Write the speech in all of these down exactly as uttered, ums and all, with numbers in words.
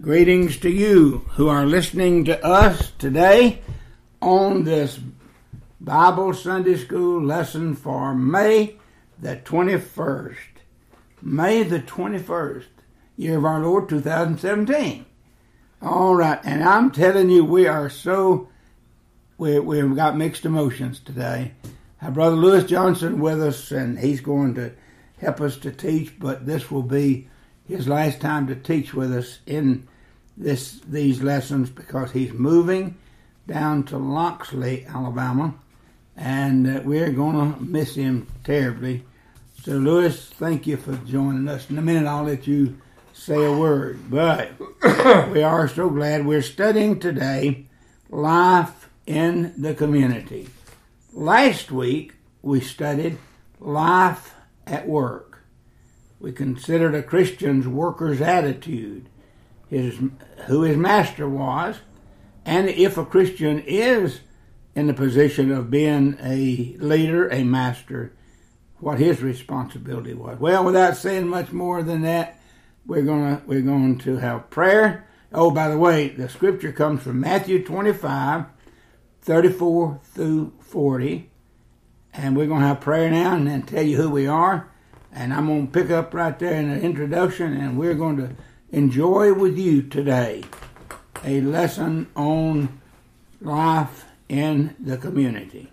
Greetings to you who are listening to us today on this Bible Sunday School lesson for May the twenty-first. May the twenty-first, year of our Lord, two thousand seventeen. All right, and I'm telling you, we are so, we, we've got mixed emotions today. Our brother Lewis Johnson with us, and he's going to help us to teach, but this will be his last time to teach with us in this these lessons because he's moving down to Loxley, Alabama, and uh, we're going to miss him terribly. So, Lewis, thank you for joining us. In a minute, I'll let you say a word, but we are so glad we're studying today life in the community. Last week, we studied life at work. We considered a Christian's worker's attitude, his who his master was, and if a Christian is in the position of being a leader, a master, what his responsibility was. Well, without saying much more than that, we're gonna we're going to have prayer. Oh, by the way, the scripture comes from Matthew twenty-five, thirty-four through forty, and we're gonna have prayer now, and then tell you who we are. And I'm going to pick up right there in the introduction, and we're going to enjoy with you today a lesson on life in the community.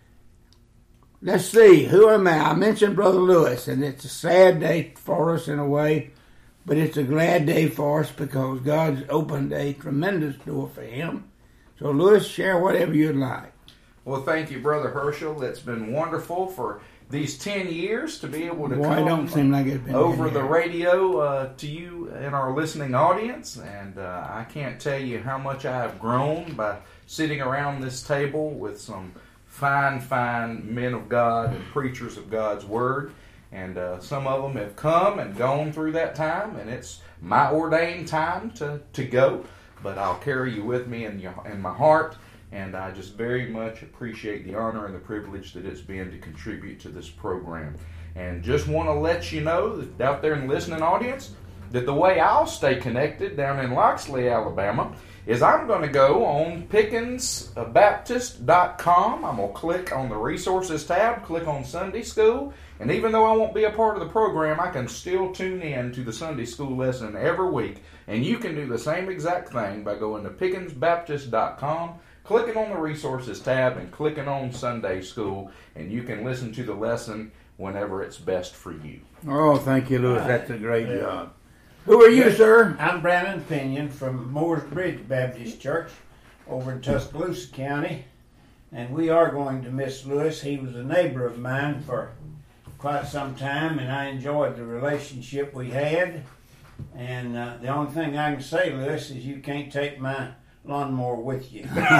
Let's see, who am I? I mentioned Brother Lewis, and it's a sad day for us in a way, but it's a glad day for us because God's opened a tremendous door for him. So, Lewis, share whatever you'd like. Well, thank you, Brother Herschel. It's been wonderful for these ten years to be able to Boy, come don't seem like it's been over the radio uh, to you and our listening audience. And uh, I can't tell you how much I have grown by sitting around this table with some fine, fine men of God and preachers of God's Word. And uh, some of them have come and gone through that time, and it's my ordained time to, to go. But I'll carry you with me in, your, in my heart. And I just very much appreciate the honor and the privilege that it's been to contribute to this program. And just want to let you know that out there in the listening audience, that the way I'll stay connected down in Loxley, Alabama, is I'm going to go on Pickens Baptist dot com. I'm going to click on the resources tab, click on Sunday School, and even though I won't be a part of the program, I can still tune in to the Sunday School lesson every week. And you can do the same exact thing by going to Pickens Baptist dot com, clicking on the resources tab and clicking on Sunday School, and you can listen to the lesson whenever it's best for you. Oh, thank you, Lewis. That's a great yeah. job. Who are you, yes, sir? I'm Brandon Pinion from Moores Bridge Baptist Church over in Tuscaloosa County, and we are going to miss Lewis. He was a neighbor of mine for quite some time, and I enjoyed the relationship we had. And uh, the only thing I can say, Lewis, is you can't take my lawnmower with you. but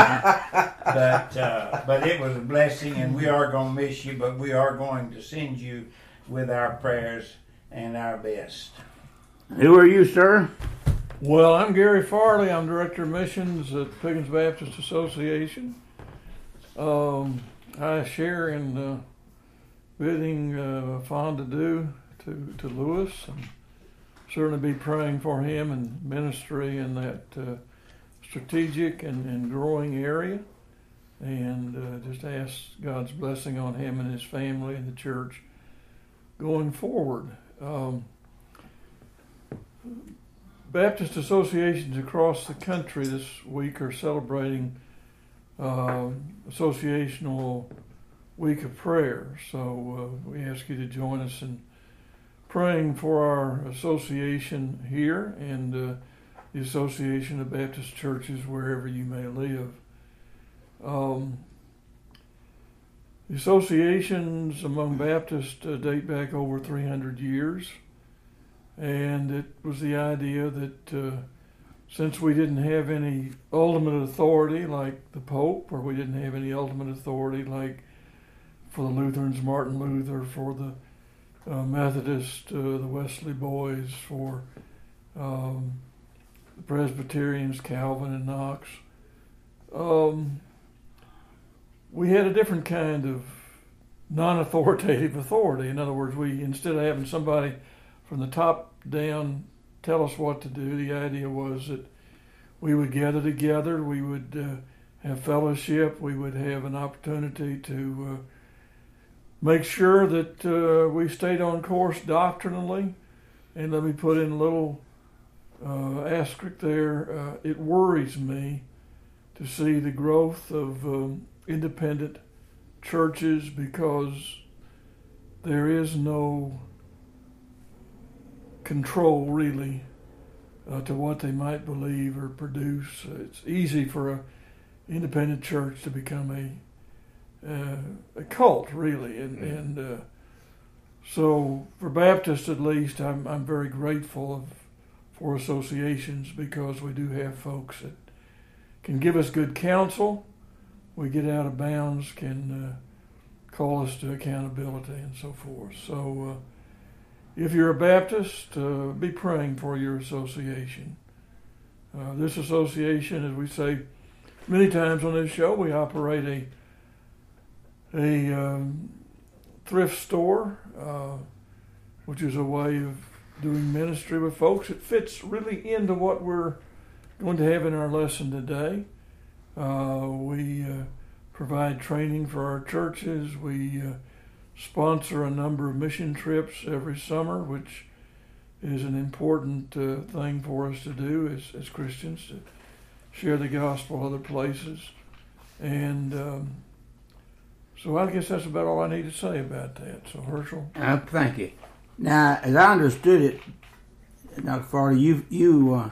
uh, but it was a blessing, and we are going to miss you, but we are going to send you with our prayers and our best. Who are you, sir? Well, I'm Gary Farley. I'm Director of Missions at Pickens Baptist Association. Um, I share in the bidding uh, fond to do to, to Lewis, and certainly be praying for him and ministry in that uh, strategic and, and growing area, and uh, just ask God's blessing on him and his family and the church going forward. Um, Baptist associations across the country this week are celebrating uh, Associational Week of Prayer, so uh, we ask you to join us in praying for our association here and uh, the Association of Baptist Churches wherever you may live. Um, the associations among Baptists uh, date back over three hundred years, and it was the idea that uh, since we didn't have any ultimate authority like the Pope, or we didn't have any ultimate authority like for the Lutherans, Martin Luther, for the uh, Methodists, uh, the Wesley Boys, for um, the Presbyterians, Calvin and Knox, um, we had a different kind of non-authoritative authority. In other words, we instead of having somebody from the top down tell us what to do. The idea was that we would gather together, we would uh, have fellowship, we would have an opportunity to uh, make sure that uh, we stayed on course doctrinally. And let me put in a little uh, asterisk there. Uh, it worries me to see the growth of um, independent churches because there is no control really uh, to what they might believe or produce. It's easy for an independent church to become a uh, a cult really, and mm-hmm. and uh, so for Baptists at least, I'm I'm very grateful of, for associations because we do have folks that can give us good counsel. We get out of bounds, can uh, call us to accountability and so forth. So uh, if you're a Baptist, uh, be praying for your association. Uh, this association, as we say many times on this show, we operate a, a um, thrift store, uh, which is a way of doing ministry with folks. It fits really into what we're going to have in our lesson today. Uh, we uh, provide training for our churches. We uh, sponsor a number of mission trips every summer, which is an important uh, thing for us to do as, as Christians, to share the gospel other places. And um, so I guess that's about all I need to say about that. So, Herschel? Uh, thank you. Now, as I understood it, Doctor Farley, you, you uh,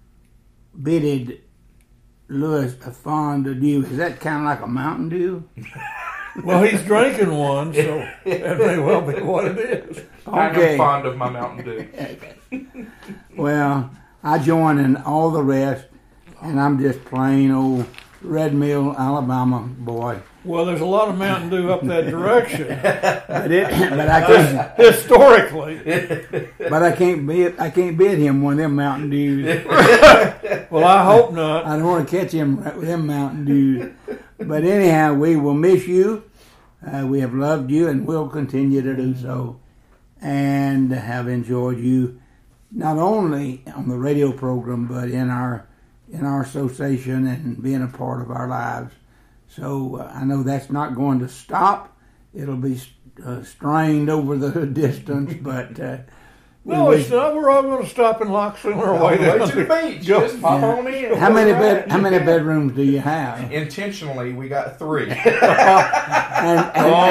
bidded Louis a Fond Dew. Is that kind of like a Mountain Dew? Well, he's drinking one, so that may well be what it is. Okay. I'm fond of my Mountain Dew. Well, I join in all the rest, and I'm just plain old Red Mill, Alabama boy. Well, there's a lot of Mountain Dew up that direction. but, it, but I can't historically. But I can't bid. I can't bid him one of them Mountain Dews. Well, I hope not. I don't want to catch him with them Mountain Dews. But anyhow, we will miss you. Uh, we have loved you and will continue to do so, and have enjoyed you not only on the radio program but in our in our association and being a part of our lives. So uh, I know that's not going to stop. It'll be uh, strained over the distance, but uh, no, it's not. We're all going to stop and lock sooner or later. Way to the beach. Just pop yeah. on in. How many bed? How many bedrooms do you have? Intentionally, we got three. and, and,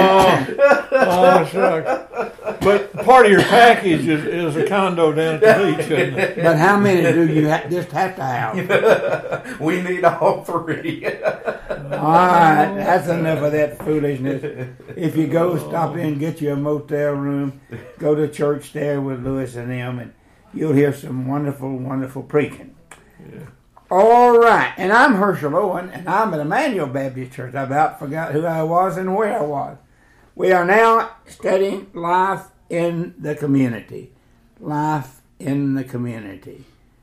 oh, oh, shucks. But part of your package is, is a condo down at the beach, isn't it? But how many do you ha- just have to have? We need all three. All right, that's enough of that foolishness. If you go, stop in, get you a motel room, go to church there with Louis and them, and you'll hear some wonderful, wonderful preaching. Yeah. All right, and I'm Herschel Owen, and I'm at Emmanuel Baptist Church. I about forgot who I was and where I was. We are now studying life in the community. Life in the community.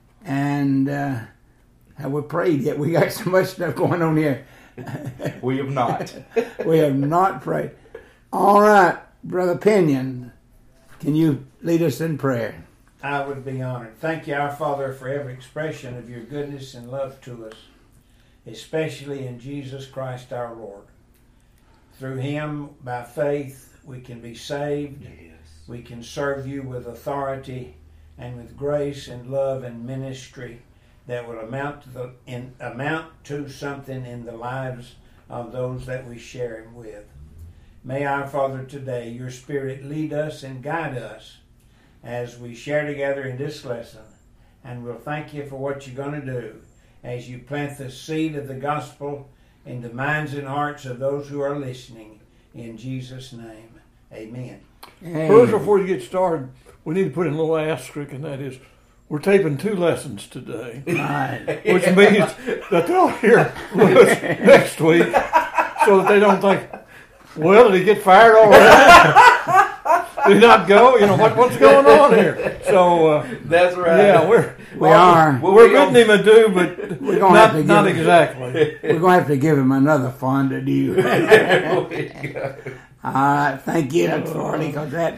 And uh, have we prayed yet? We got so much stuff going on here. We have not. We have not prayed. All right, Brother Pinion, can you lead us in prayer? I would be honored. Thank you, our Father, for every expression of your goodness and love to us, especially in Jesus Christ our Lord. Through him, by faith, we can be saved. Yes. We can serve you with authority and with grace and love and ministry that will amount to the in, amount to something in the lives of those that we share him with. May our Father today, your Spirit lead us and guide us as we share together in this lesson. And we'll thank you for what you're going to do as you plant the seed of the gospel in the minds and hearts of those who are listening. In Jesus' name, amen. Hey. First, before you get started, we need to put in a little asterisk, and that is, we're taping two lessons today, right. Which means that they'll hear Louis next week, so that they don't think, well, did he get fired already? Did he not go? You know, what, what's going on here? So uh, that's right. Yeah, we're we well, are. We'll we're bidding him a do, but we're gonna not, have to not him, exactly. We're going to have to give him another Fond Dew. All right, thank you, Doctor Farley, because that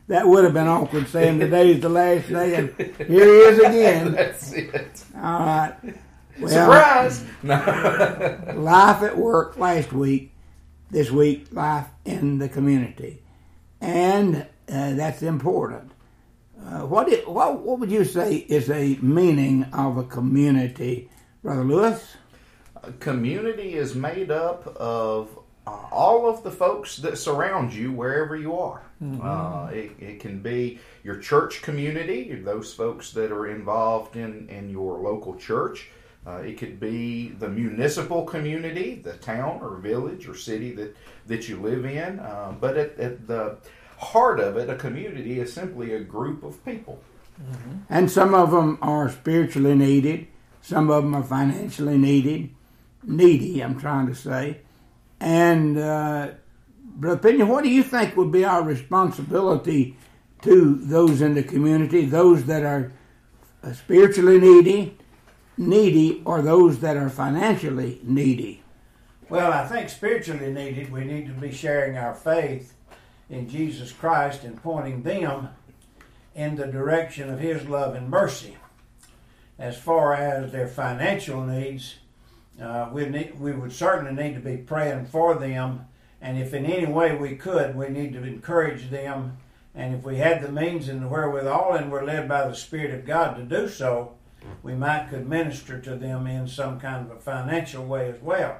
that would have been awkward saying today's the last day, and here he is again. That's it. All right. Well, Surprise! No. life at work last week, this week, life in the community. And uh, that's important. Uh, what, it, what what would you say is a meaning of a community, Brother Lewis? A community is made up of uh, all of the folks that surround you wherever you are. Mm-hmm. Uh, it, it can be your church community, those folks that are involved in, in your local church. Uh, it could be the municipal community, the town or village or city that, that you live in. Uh, but at, at the heart of it, a community is simply a group of people. Mm-hmm. And some of them are spiritually needed. Some of them are financially needed. Needy, I'm trying to say. And, uh, Brother Pinion, what do you think would be our responsibility to those in the community, those that are spiritually needy, needy, or those that are financially needy? Well, I think spiritually needed, we need to be sharing our faith in Jesus Christ and pointing them in the direction of His love and mercy. As far as their financial needs, uh, we need, we would certainly need to be praying for them, and if in any way we could, we need to encourage them, and if we had the means and the wherewithal and were led by the Spirit of God to do so, we might could minister to them in some kind of a financial way as well.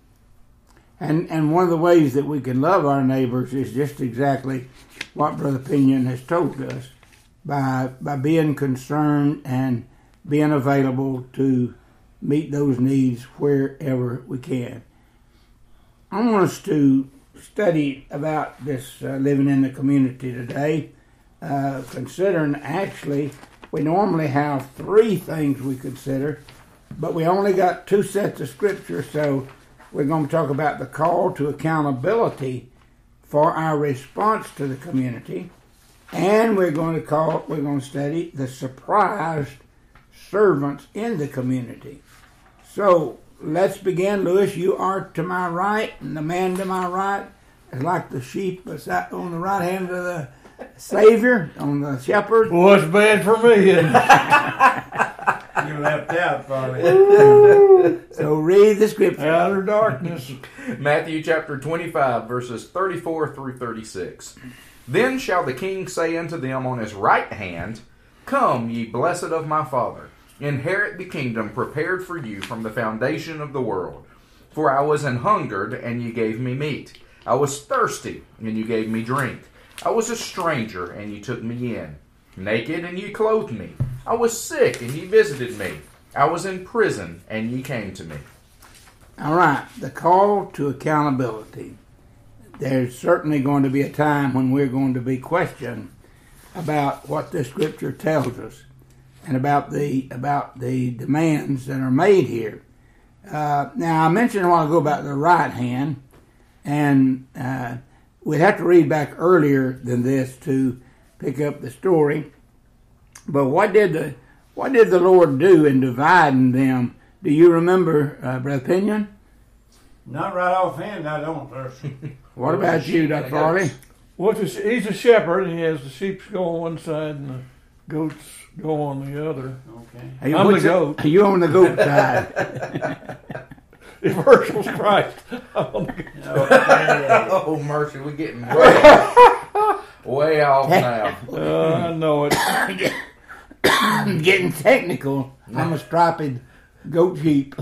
And and one of the ways that we can love our neighbors is just exactly what Brother Pinion has told us, by by being concerned and being available to meet those needs wherever we can. I want us to study about this uh, living in the community today, uh, considering actually we normally have three things we consider, but we only got two sets of scripture, so we're going to talk about the call to accountability for our response to the community, and we're going to call we're going to study the surprised servants in the community. So let's begin. Lewis, you are to my right, and the man to my right is like the sheep on the right hand of the Savior, on the shepherd. Well, it's bad for me, isn't it? You left out, Father. So read the scripture. Outer darkness. Matthew chapter twenty-five, verses thirty-four through thirty-six. Then shall the king say unto them on his right hand, Come, ye blessed of my Father, inherit the kingdom prepared for you from the foundation of the world. For I was an hungered, and ye gave me meat. I was thirsty, and ye gave me drink. I was a stranger, and ye took me in. Naked, and ye clothed me. I was sick, and ye visited me. I was in prison, and ye came to me. All right, the call to accountability. There's certainly going to be a time when we're going to be questioned about what this scripture tells us and about the about the demands that are made here. Uh, now, I mentioned a while ago about the right hand, and uh, we'd have to read back earlier than this to pick up the story. But what did the what did the Lord do in dividing them? Do you remember, uh, Brother Pinion? Not right offhand, I don't, sir. What about you, Doctor Farley? Well, it's a, he's a shepherd, and he has the sheep go on one side and the goats go on the other. Okay. Hey, I'm the what's goat. Are you on the goat side? If Herschel's Christ, I'm on the goat. Okay. Oh, mercy, we're getting way, way off now. Uh, I know it. Getting technical. I'm a striped goat sheep.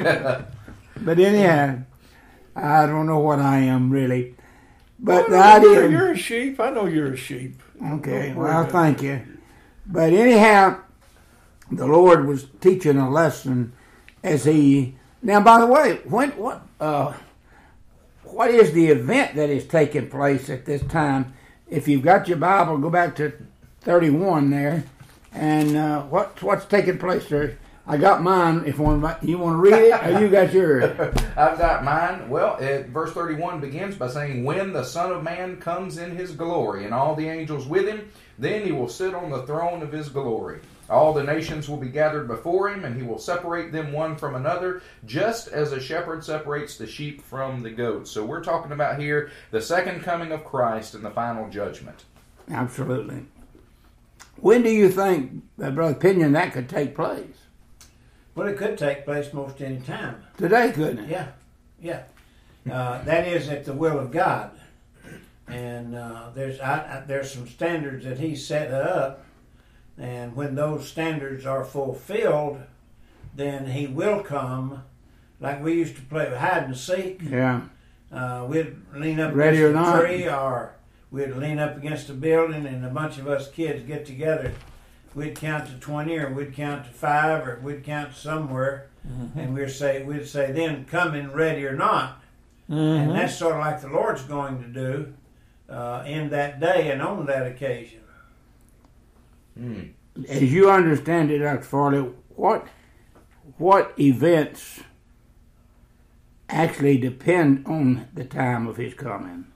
But anyhow, I don't know what I am really. But the Well, you're, idea. you're a sheep. I know you're a sheep. Okay, Don't worry well, about thank you. But anyhow, the Lord was teaching a lesson as He. Now, by the way, when what uh, what is the event that is taking place at this time? If you've got your Bible, go back to thirty-one there, and uh, what what's taking place there? I got mine. If one, you want to read it, or you got yours? I've got mine. Well, it, verse thirty-one begins by saying, When the Son of Man comes in His glory, and all the angels with Him, then He will sit on the throne of His glory. All the nations will be gathered before Him, and He will separate them one from another, just as a shepherd separates the sheep from the goats. So we're talking about here the second coming of Christ and the final judgment. Absolutely. When do you think, uh, Brother Pinion, that could take place? Well, it could take place most any time. Today, couldn't it? Yeah, yeah. Uh, that is at the will of God, and uh, there's I, I, there's some standards that He set up, and when those standards are fulfilled, then He will come. Like we used to play hide and seek. Yeah. Uh, we'd lean up Ready against or a not. tree, or we'd lean up against a building, and a bunch of us kids get together. We'd count to twenty, or we'd count to five, or we'd count somewhere, mm-hmm. and we'd say, we'd say, then come in ready or not. Mm-hmm. And that's sort of like the Lord's going to do uh, in that day and on that occasion. Mm. As you understand it, Doctor Farley, what what events actually depend on the time of His coming?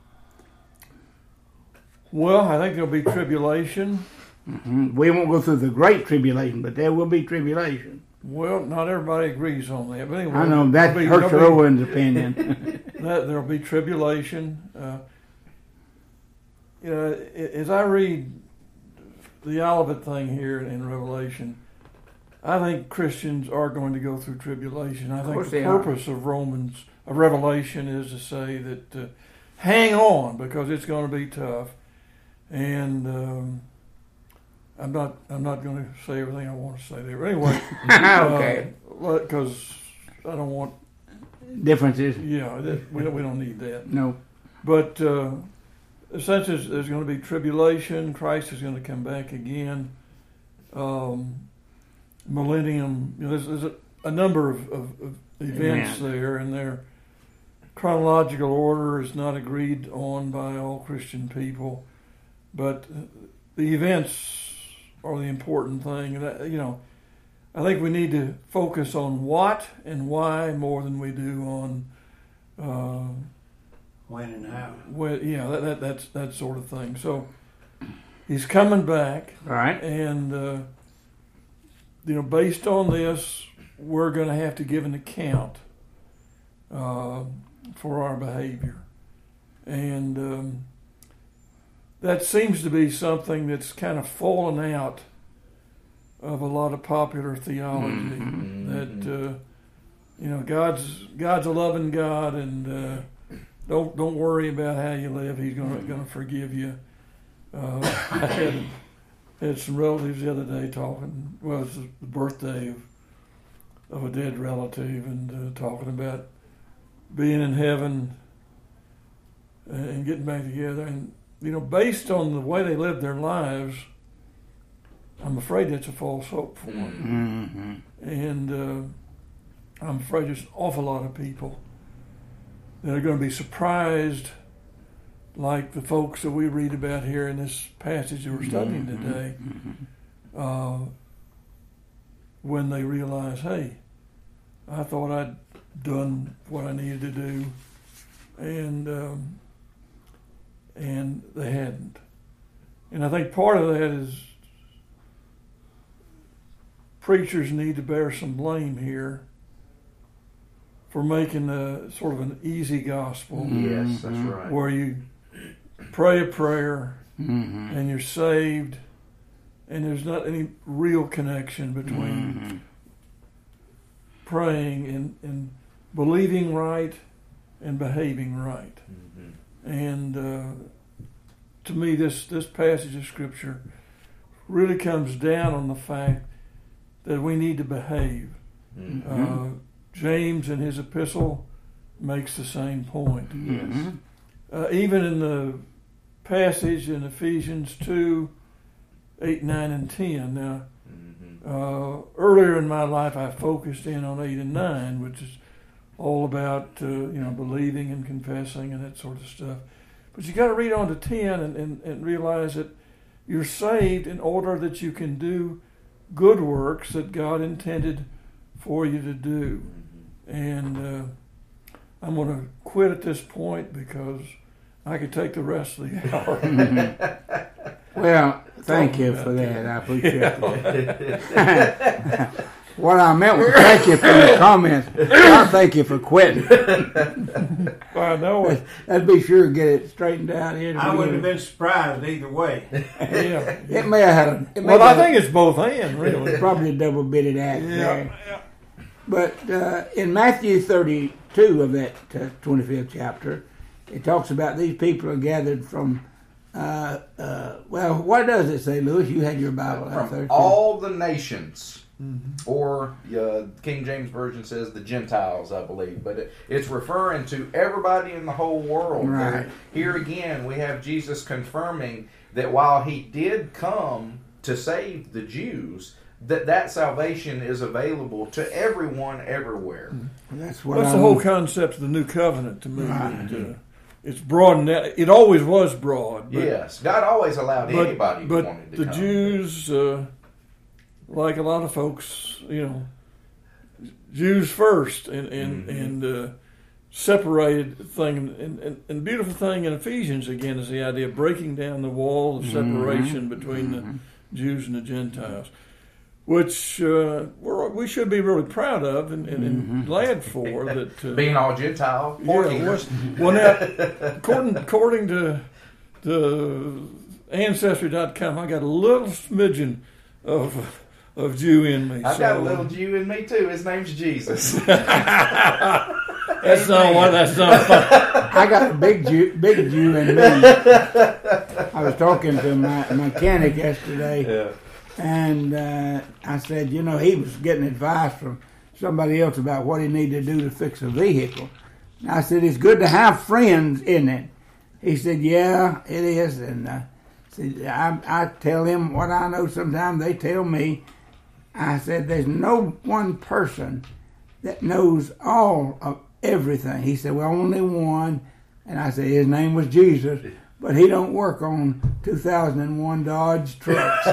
Well, I think there'll be tribulation. Mm-hmm. We won't go through the great tribulation, but there will be tribulation. Well, not everybody agrees on that. But anyway, I know that be, hurts Rowan's opinion. that there'll be tribulation. Uh, you know, as I read the Olivet thing here in Revelation, I think Christians are going to go through tribulation. I think the purpose of Romans, of Revelation, is to say that uh, hang on, because it's going to be tough. And um, I'm not I'm not going to say everything I want to say there. But anyway, okay, because uh, I don't want differences. Yeah, that, we don't we don't need that. No, but uh, since there's, there's going to be tribulation, Christ is going to come back again. Um, millennium. You know, there's, there's a, a number of, of, of events Amen. there, and their chronological order is not agreed on by all Christian people. But the events are the important thing. And, I, you know, I think we need to focus on what and why more than we do on uh, when and how. Well, yeah, that, that that's that sort of thing. So He's coming back, all right, and uh, you know, based on this, we're going to have to give an account uh, for our behavior, and. Um, That seems to be something that's kind of fallen out of a lot of popular theology. Mm-hmm. That uh, you know, God's God's a loving God, and uh, don't don't worry about how you live. He's gonna mm-hmm. gonna forgive you. Uh, I had had some relatives the other day talking. Well, it's the birthday of of a dead relative, and uh, talking about being in heaven and getting back together. And you know, based on the way they live their lives, I'm afraid that's a false hope for them. Mm-hmm. And uh, I'm afraid there's an awful lot of people that are going to be surprised, like the folks that we read about here in this passage that we're studying today, mm-hmm. uh, when they realize, hey, I thought I'd done what I needed to do, and um, and they hadn't. And I think part of that is preachers need to bear some blame here for making a sort of an easy gospel. Yes, that's right. Where you pray a prayer mm-hmm. and you're saved, and there's not any real connection between mm-hmm. praying and, and believing right and behaving right. Mm-hmm. And uh, to me, this, this passage of Scripture really comes down on the fact that we need to behave. Mm-hmm. Uh, James in his epistle makes the same point. Mm-hmm. Uh, even in the passage in Ephesians two, eight, nine, and ten. Now, mm-hmm. uh, earlier in my life, I focused in on eight and nine, which is all about uh, you know, believing and confessing and that sort of stuff. But you got to read on to ten and, and, and realize that you're saved in order that you can do good works that God intended for you to do. And uh, I'm going to quit at this point because I could take the rest of the hour. Well, thank you for that. I appreciate yeah. that. What I meant was thank you for your comments. Not thank you for quitting. I know it. Let's be sure to get it straightened out here. I wouldn't have been surprised either way. Yeah. It may have had a. It may Well, I have think it's both and, really. probably a double-bitted act Yeah. there. But uh, in Matthew thirty-two of that uh, twenty-fifth chapter, it talks about these people are gathered from. Uh, uh, well, what does it say, Lewis? You had your Bible out there. From too. all the nations. Or uh, King James Version says the Gentiles, I believe. But it, it's referring to everybody in the whole world. Right. There- Here again, we have Jesus confirming that while he did come to save the Jews, that that salvation is available to everyone everywhere. That's what That's I the whole want. concept of the new covenant to me. Right. It, uh, it's broadened out. It always was broad. But, Yes, God always allowed but, anybody who but wanted to the come. Jews, uh, like a lot of folks, you know, Jews first, and and Mhm. and uh, separated thing. And, and, and the beautiful thing in Ephesians again is the idea of breaking down the wall of separation between the Jews and the Gentiles, which uh, we're, we should be really proud of and, and, and glad for that. Uh, Being all Gentile, poor yeah, kingers. well, well, now, according, according to the Ancestry dot com, I got a little smidgen of of Jew in me. I've so, got a little Jew in me too. His name's Jesus. That's not what. That's not fun. I got a big Jew, big Jew in me. I was talking to my mechanic yesterday, Yeah. and uh, I said, you know, he was getting advice from somebody else about what he needed to do to fix a vehicle. And I said, it's good to have friends, isn't it? He said, yeah, it is. And uh, see, I, I tell him what I know sometimes. They tell me. I said, there's no one person that knows all of everything. He said, well, only one. And I said, his name was Jesus. But he don't work on two thousand one Dodge trucks.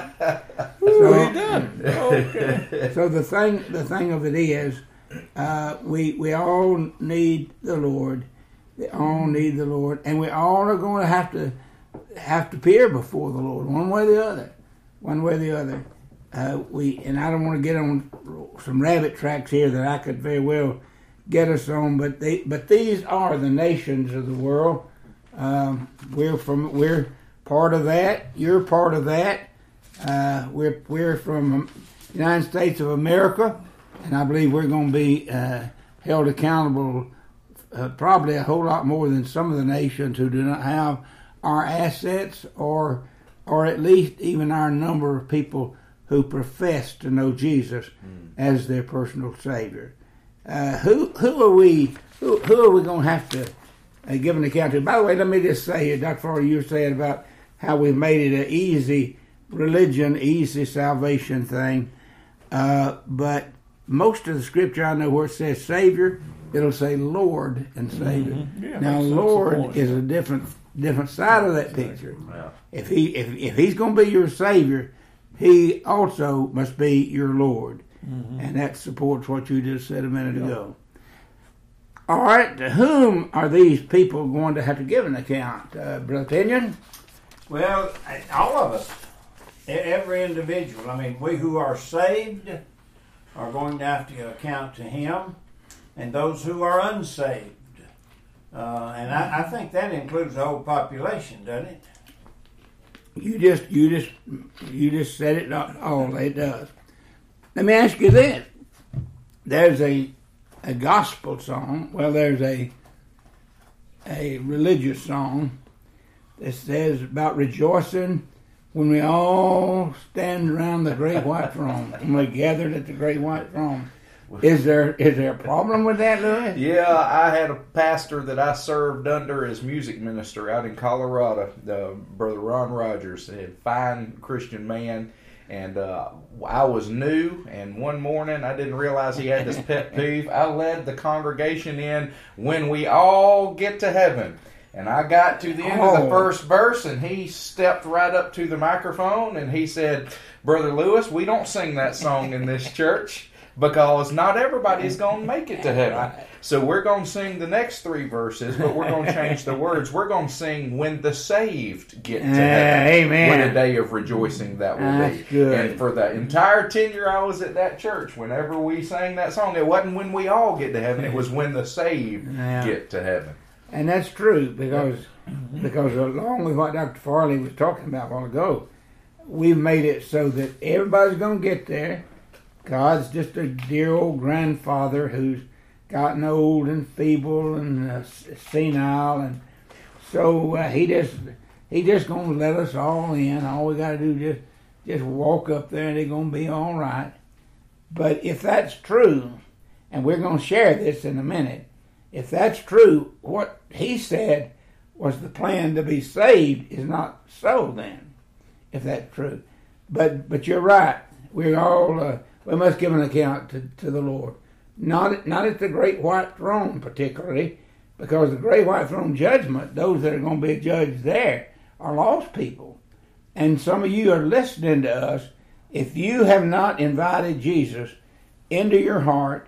Ooh, he done. Okay. So the thing, the thing of it is, uh, we we all need the Lord. We all need the Lord, and we all are going to have to have to appear before the Lord, one way or the other, one way or the other. Uh, we and I don't want to get on some rabbit tracks here that I could very well get us on, but they but these are the nations of the world. Um, we're from we're part of that. You're part of that. Uh, we're we're from the United States of America, and I believe we're going to be uh, held accountable uh, probably a whole lot more than some of the nations who do not have our assets or or at least even our number of people who profess to know Jesus mm. as their personal Savior. Uh, who who are we? Who, who are we going to have to uh, give an account to? By the way, let me just say here, Doctor Farley, you were saying about how we've made it an easy religion, easy salvation thing. Uh, but most of the scripture I know where it says Savior, it'll say Lord and Savior. Mm-hmm. Yeah, now, that's, Lord that's is a different different side of that picture. Yeah. If he if if he's going to be your Savior, he also must be your Lord. Mm-hmm. And that supports what you just said a minute yeah. ago. All right, to whom are these people going to have to give an account, uh, Brother Pinion? Well, all of us, every individual. I mean, we who are saved are going to have to account to Him, and those who are unsaved. Uh, and I, I think that includes the whole population, doesn't it? You just, you just, you just said it all. It does. Let me ask you this: there's a a gospel song. Well, there's a a religious song that says about rejoicing when we all stand around the great white throne, when we gathered at the great white throne. Is there is there a problem with that, Louis? Yeah, I had a pastor that I served under as music minister out in Colorado, uh, Brother Ron Rogers, a fine Christian man. And uh, I was new, and one morning I didn't realize he had this pet peeve. I led the congregation in when we all get to heaven. And I got to the end oh. of the first verse, and he stepped right up to the microphone, and he said, Brother Lewis, we don't sing that song in this church. because not everybody's going to make it to heaven. So we're going to sing the next three verses, but we're going to change the words. We're going to sing when the saved get to Uh, heaven. amen. What a day of rejoicing that will That's be. good. And for the entire ten year I was at that church, whenever we sang that song, it wasn't when we all get to heaven, it was when the saved Yeah. get to heaven. And that's true because because along with what Doctor Farley was talking about a while ago, we've made it so that everybody's going to get there. God's just a dear old grandfather who's gotten old and feeble and uh, senile, and so uh, he just he just going to let us all in. All we got to do is just just walk up there, and they're going to be all right. But if that's true, and we're going to share this in a minute, if that's true, what he said was the plan to be saved is not so then, if that's true. But but you're right. We're all, uh, we must give an account to, to the Lord. Not at, not at the great white throne particularly, because the great white throne judgment, those that are going to be judged there are lost people. And some of you are listening to us. If you have not invited Jesus into your heart,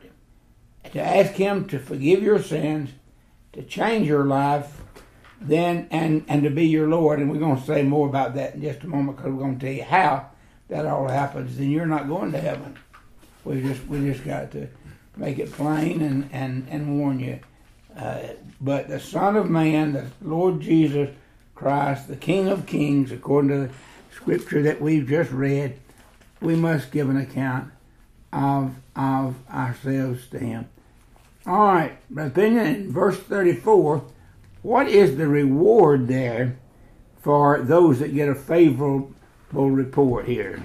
to ask him to forgive your sins, to change your life, then and, and to be your Lord, and we're going to say more about that in just a moment because we're going to tell you how that all happens, then you're not going to heaven. We just we just got to make it plain and, and, and warn you. Uh, but the Son of Man, the Lord Jesus Christ, the King of Kings, according to the scripture that we've just read, we must give an account of of ourselves to him. All right, but then in verse thirty-four, what is the reward there for those that get a favorable report here?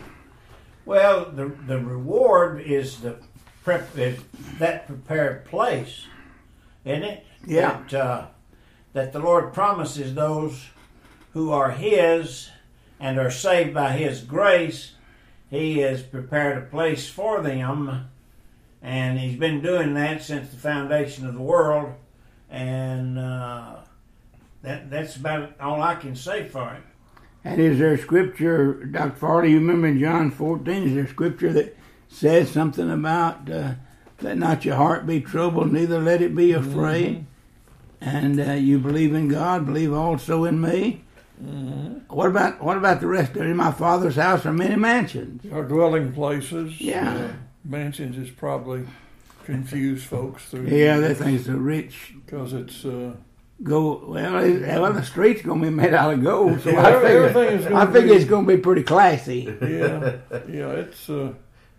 Well, the the reward is the prep is that prepared place, isn't it? Yeah. That, uh, that the Lord promises those who are His and are saved by His grace. He has prepared a place for them, and He's been doing that since the foundation of the world. And uh, that that's about all I can say for it. And is there scripture, Doctor Farley, you remember in John fourteen, is there scripture that says something about uh, let not your heart be troubled, neither let it be afraid? Mm-hmm. And uh, you believe in God, believe also in me. Mm-hmm. What about what about the rest of it? In my Father's house are many mansions. Our dwelling places. Yeah. Uh, mansions is probably confused folks through. Yeah, they think it's a rich. Because it's. Uh, Go well. It, well, the street's gonna be made out of gold, so yeah, I figure, everything is I gonna think be, it's gonna be pretty classy. Yeah, yeah. It's. Uh,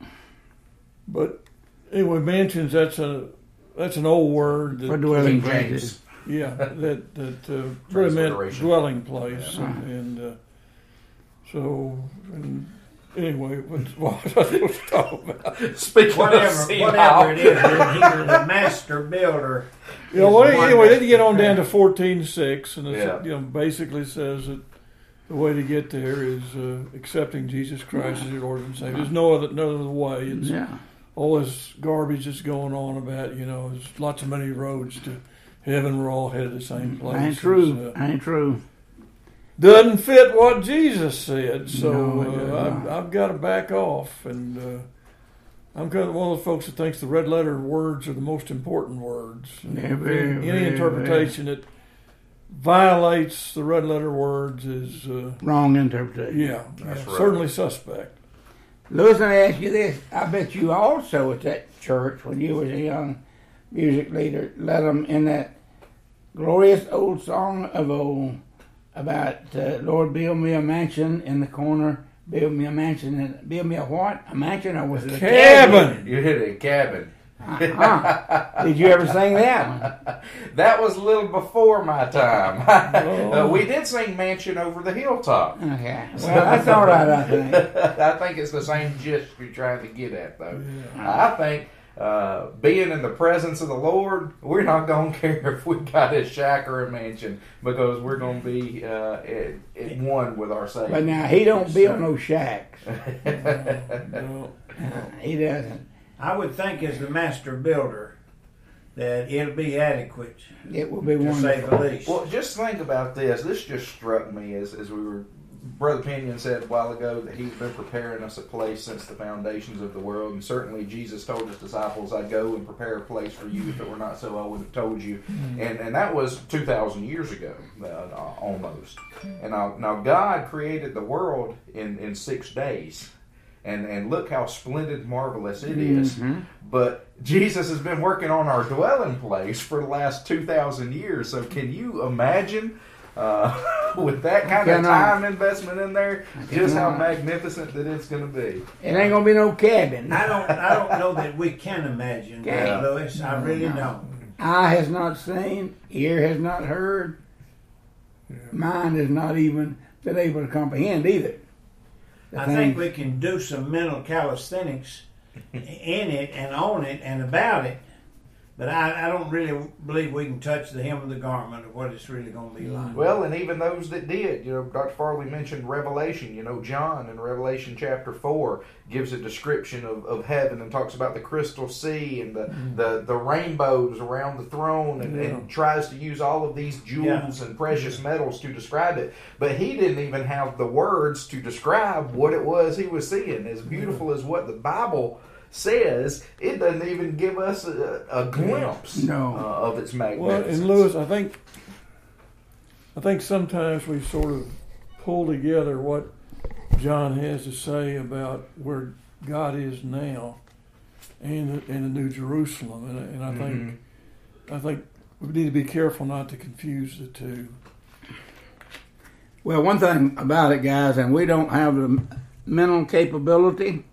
but anyway, mansions. That's a that's an old word. That, For dwelling King places. James. Yeah, that that uh, really meant Transliteration. dwelling place, Yeah. and, and uh, so and anyway, what, what was I supposed to talk about? Speaking Whatever, of senile. whatever it is, He's the master builder. Yeah, is well, the one anyway, that then you get on prepared. down to fourteen six, and it's, Yeah. you know, basically says that the way to get there is uh, accepting Jesus Christ as your Lord and Savior. There's no other no other way. It's Yeah. all this garbage that's going on about, you know, there's lots of many roads to heaven. We're all headed the same place. Ain't true. It's, uh, Ain't true. doesn't fit what Jesus said, so No, it does uh, not. I've, I've got to back off. And uh, I'm kind of one of the folks that thinks the red letter words are the most important words. And Yeah, very, any very, interpretation that violates the red letter words is, uh, Wrong interpretation. yeah, That's yeah right. certainly suspect. Louis, let me ask you this. I bet you also at that church when you was a young music leader let them in that glorious old song of old about uh, Lord, build me a mansion in the corner, build me a mansion, in, build me a what? A mansion, or was it a Cabin. You hit a cabin. Uh-huh. Did you ever sing that one? That was a little before my time. Oh. uh, we did sing Mansion Over the Hilltop. Okay. Well, that's all right, I think. I think it's the same gist you're trying to get at, though. I think uh, being in the presence of the Lord, we're not going to care if we got a shack or a mansion because we're going to be uh, at, at one with our Savior. But now, he don't build no shacks. No. Uh, he doesn't. I would think as the master builder that it'll be adequate, It will be to say the wonderful. least. Well, just think about this. This just struck me as, as we were Brother Pinion said a while ago that he's been preparing us a place since the foundations of the world, and certainly Jesus told his disciples, "I'd go and prepare a place for you. If it were not so, I would have told you." Mm-hmm. And and that was two thousand years ago, uh, almost. And now, now God created the world in, in six days. And and look how splendid, marvelous it is. Mm-hmm. But Jesus has been working on our dwelling place for the last two thousand years. So can you imagine, uh, with that kind of time investment in there, just how magnificent that it's going to be? It ain't going to be no cabin. I don't I don't know that we can imagine that, Louis. I really no. don't. Eye has not seen, ear has not heard, mind has not even been able to comprehend either. I think we can do some mental calisthenics in it and on it and about it, but I, I don't really believe we can touch the hem of the garment of what it's really going to be like. Well, and even those that did, you know, Doctor Farley mentioned Revelation. You know, John in Revelation chapter four gives a description of, of heaven and talks about the crystal sea and the, mm. the, the rainbows around the throne and, yeah. and tries to use all of these jewels yeah. and precious yeah. metals to describe it. But he didn't even have the words to describe what it was he was seeing. As beautiful yeah. as what the Bible says, it doesn't even give us a, a glimpse no. uh, of its magnificence. Well, and Louis, I think, I think sometimes we sort of pull together what John has to say about where God is now and in the New Jerusalem, and, and I think mm-hmm. I think we need to be careful not to confuse the two. Well, one thing about it, guys, and we don't have the mental capability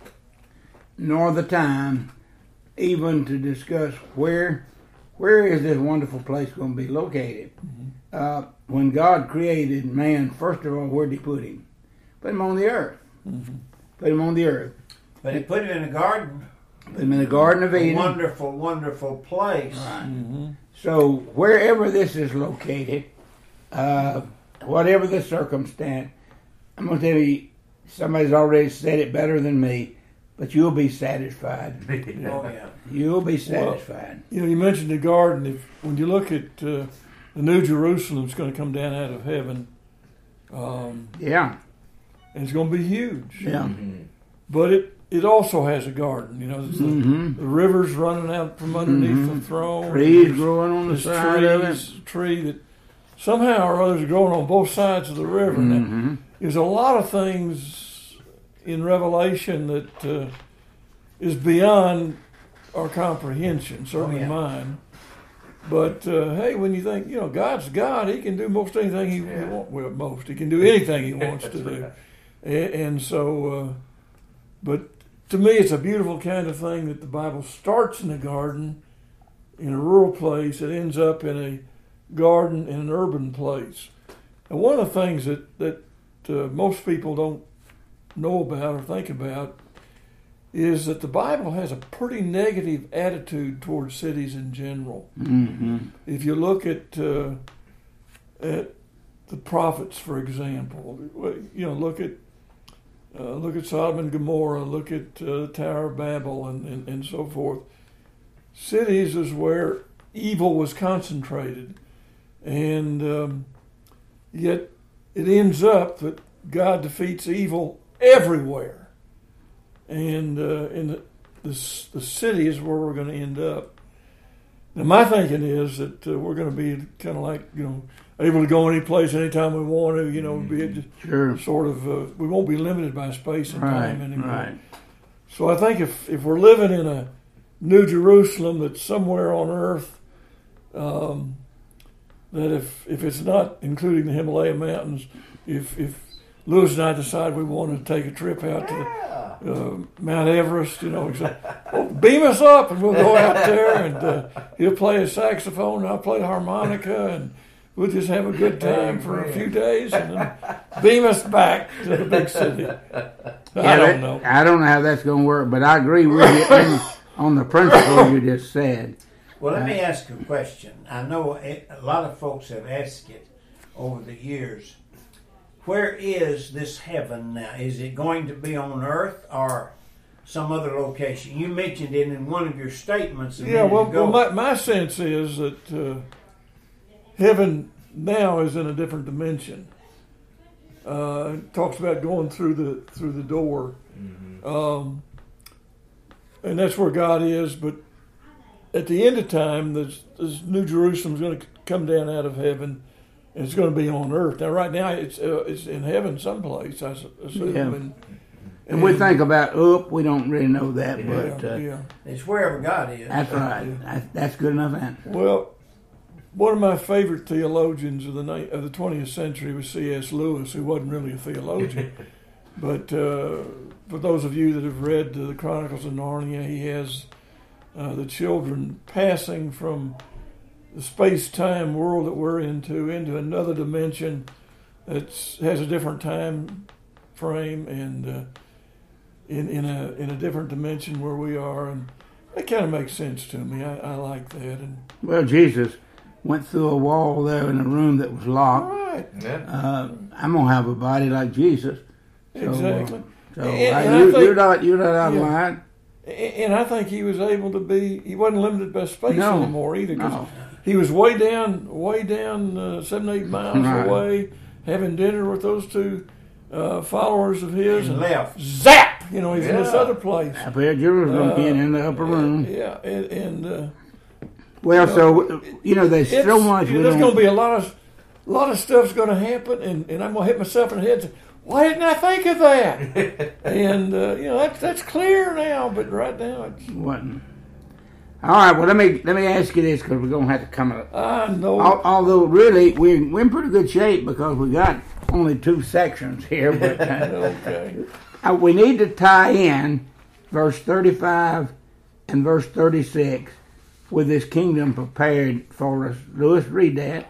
nor the time even to discuss where where is this wonderful place going to be located. Mm-hmm. Uh, when God created man, first of all, where did he put him? Put him on the earth. Mm-hmm. Put him on the earth. But he put him in a garden. Put him in the Garden of Eden. A wonderful, wonderful place. Right. Mm-hmm. So wherever this is located, uh, whatever the circumstance, I'm going to tell you, somebody's already said it better than me, but you'll be satisfied. Oh, yeah. You'll be satisfied. Well, you know, you mentioned the garden. If when you look at uh, the New Jerusalem's going to come down out of heaven. Um, yeah. And it's going to be huge. Yeah. Mm-hmm. But it, it also has a garden. You know, the, mm-hmm. the rivers running out from underneath mm-hmm. the throne. Trees growing on the side trees, of it. A tree that somehow or other is growing on both sides of the river. Mm-hmm. Now, there's a lot of things in Revelation that uh, is beyond our comprehension, certainly oh, yeah. mine. But uh, hey, when you think, you know, God's God, He can do most anything He, yeah. he wants. Well, most He can do anything He wants to do, and, and so. Uh, but to me, it's a beautiful kind of thing that the Bible starts in a garden, in a rural place, it ends up in a garden in an urban place. And one of the things that that uh, most people don't know about or think about is that the Bible has a pretty negative attitude towards cities in general. Mm-hmm. If you look at uh, at the prophets, for example, you know, look at uh, look at Sodom and Gomorrah, look at uh, the Tower of Babel, and, and, and so forth. Cities is where evil was concentrated, and um, yet it ends up that God defeats evil everywhere. And uh, in the, the the city is where we're going to end up. Now, my thinking is that uh, we're going to be kind of like, you know, able to go any place anytime we want to. You know, be just sure. sort of uh, we won't be limited by space and right, time anymore. Right. So I think if if we're living in a New Jerusalem that's somewhere on earth, um, that if if it's not including the Himalaya mountains, if if Louis and I decide we want to take a trip out to the Uh, Mount Everest, you know, so, well, beam us up and we'll go out there and uh, he'll play a saxophone and I'll play the harmonica and we'll just have a good time for a few days and then beam us back to the big city. I don't know. I don't know how that's going to work, but I agree with you on, on the principle you just said. Well, let me ask a question. I know a lot of folks have asked it over the years. Where is this heaven now? Is it going to be on earth or some other location? You mentioned it in one of your statements a yeah, minute well, ago. well my, my sense is that uh, heaven now is in a different dimension. Uh, talks about going through the through the door, Mm-hmm. um, and that's where God is. But at the end of time, this, this New Jerusalem's going to come down out of heaven, and it's going to be on earth. Now, right now, it's uh, it's in heaven someplace, I su- assume. Yeah. And, And we think about up, we don't really know that, yeah, but uh, yeah. It's wherever God is. that's right. That, that's good enough answer. Well, one of my favorite theologians of the ni- of the twentieth century was C S Lewis, who wasn't really a theologian. But uh, for those of you that have read uh, the Chronicles of Narnia, he has uh, the children passing from the space-time world that we're into into another dimension that has a different time frame and uh, in in a in a different dimension where we are, and that kind of makes sense to me. I, I like that. And Well, Jesus went through a wall there in a room that was all locked. right, Yeah. Uh, I'm gonna have a body like Jesus. So, uh, exactly. So And- uh, and I you, think- you're not you're not out of Yeah. line. And I think he was able to be, he wasn't limited by space No. anymore either. 'Cause No. he was way down, way down uh, seven, eight miles Right. away, having dinner with those two uh, followers of his. And left. Zap! You know, he's in this Yeah. other place. Up here, Jerusalem, Uh, again in the upper room. Yeah, and, and uh, Well, so you know, there's it's, so much we there's don't. going to be a lot of, a lot of stuff's going to happen, and, and I'm going to hit myself in the head and say, why didn't I think of that? and, uh, you know, that's, that's clear now, but right now it's, Wasn't. All right. Well, let me let me ask you this because we're gonna have to come up. I know. Al- Although really we're we're in pretty good shape because we got only two sections here, but uh, Okay. uh, we need to tie in verse thirty-five and verse thirty-six with this kingdom prepared for us. Lewis, read that.